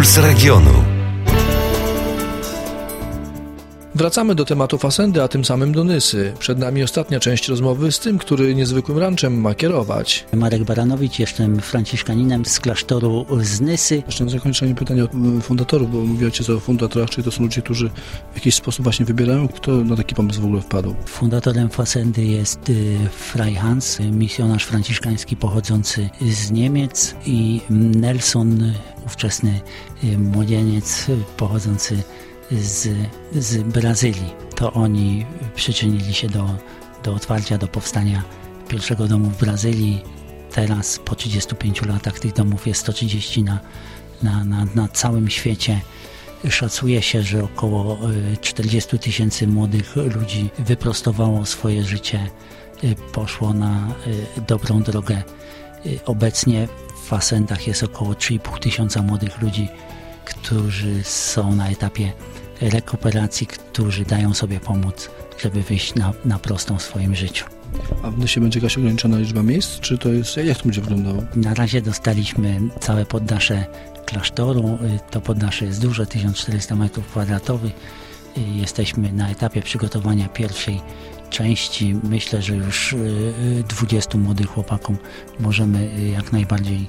Puls regionu. Wracamy do tematu fasendy, a tym samym do Nysy. Przed nami ostatnia część rozmowy z tym, który niezwykłym ranczem ma kierować. Marek Baranowicz, jestem franciszkaninem z klasztoru z Nysy. Jeszcze na zakończenie pytanie o fundatorów, bo mówicie o fundatorach, czyli to są ludzie, którzy w jakiś sposób właśnie wybierają. Kto na taki pomysł w ogóle wpadł? Fundatorem fasendy jest Fray Hans, misjonarz franciszkański pochodzący z Niemiec, i Nelson, ówczesny młodzieniec pochodzący z Brazylii. To oni przyczynili się do otwarcia, do powstania pierwszego domu w Brazylii. Teraz po 35 latach tych domów jest 130 na całym świecie. Szacuje się, że około 40 000 młodych ludzi wyprostowało swoje życie, poszło na dobrą drogę. Obecnie w Fasendach jest około 3500 młodych ludzi, którzy są na etapie rekuperacji, którzy dają sobie pomóc, żeby wyjść na prostą w swoim życiu. A w Nysie będzie jakaś ograniczona liczba miejsc? Czy to jest, jak to będzie wyglądało? Na razie dostaliśmy całe poddasze klasztoru. To poddasze jest duże, 1400 m2. Jesteśmy na etapie przygotowania pierwszej części. Myślę, że już 20 młodych chłopakom możemy jak najbardziej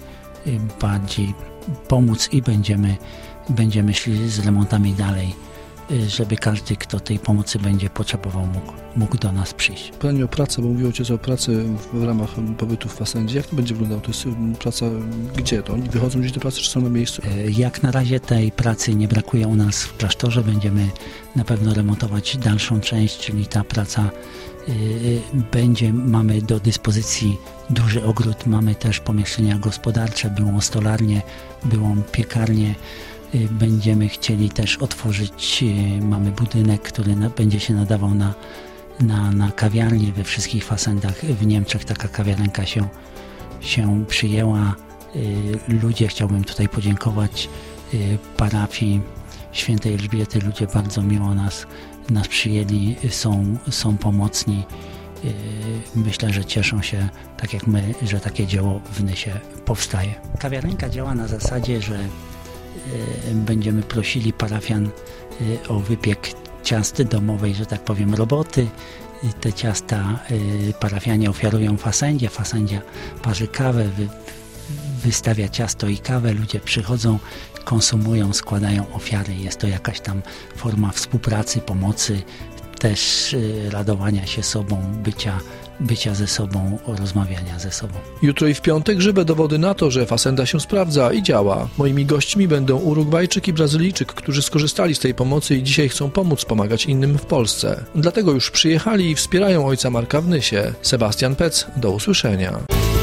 pomóc i będziemy szli z remontami dalej, żeby każdy, kto tej pomocy będzie potrzebował, mógł do nas przyjść. Pytanie o pracę, bo mówił Ojciec o pracy w ramach pobytu w Fasendzie. Jak to będzie wyglądało? To jest praca gdzie? To oni wychodzą gdzieś do pracy, czy są na miejscu? Jak na razie tej pracy nie brakuje u nas w klasztorze. Będziemy na pewno remontować dalszą część, czyli ta praca będzie. Mamy do dyspozycji duży ogród, mamy też pomieszczenia gospodarcze, byłą stolarnię, byłą piekarnię. Będziemy chcieli też otworzyć, mamy budynek, który będzie się nadawał na kawiarnię we wszystkich Fasendach. W Niemczech taka kawiarenka się przyjęła. Ludzie, chciałbym tutaj podziękować parafii Świętej Elżbiety. Ludzie bardzo miło nas przyjęli, są pomocni. Myślę, że cieszą się, tak jak my, że takie dzieło w Nysie powstaje. Kawiarenka działa na zasadzie, że będziemy prosili parafian o wypiek ciast domowej, że tak powiem, roboty. Te ciasta parafianie ofiarują fasendzie. Fasendzia parzy kawę, wystawia ciasto i kawę. Ludzie przychodzą, konsumują, składają ofiary. Jest to jakaś tam forma współpracy, pomocy, też radowania się sobą, bycia ze sobą, rozmawiania ze sobą. Jutro i w piątek żywe dowody na to, że Fasenda się sprawdza i działa. Moimi gośćmi będą Urugwajczyk i Brazylijczyk, którzy skorzystali z tej pomocy i dzisiaj chcą pomagać innym w Polsce. Dlatego już przyjechali i wspierają ojca Marka w Nysie. Sebastian Pec, do usłyszenia.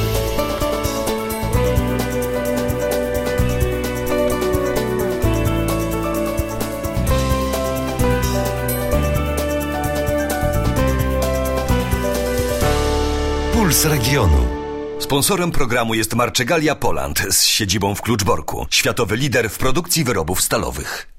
Puls regionu. Sponsorem programu jest Marczegalia Poland z siedzibą w Kluczborku. Światowy lider w produkcji wyrobów stalowych.